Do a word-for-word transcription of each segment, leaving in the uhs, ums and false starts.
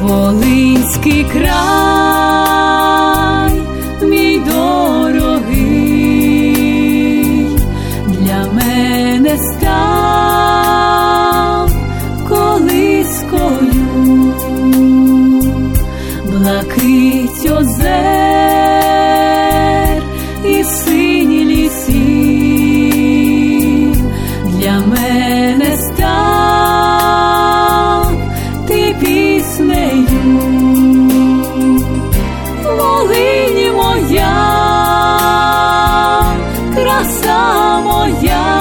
Волинський край, мій дорогий, для мене став колискою, блакить озер і сині лісів, для мене став ти піснею. Волинь моя, краса моя,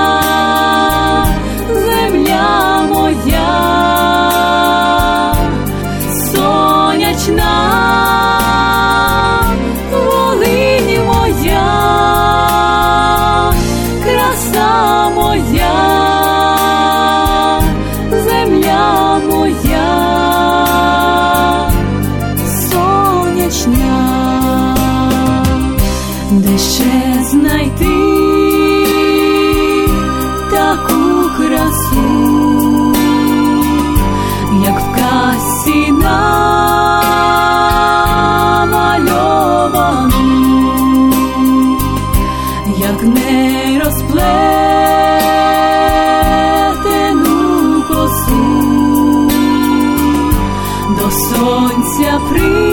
земля моя, сонячна. Волинь моя, краса моя, земля моя, сонячна. Де ще знайти таку красу, як в казці намальовану, як не розплетену косу до сонця при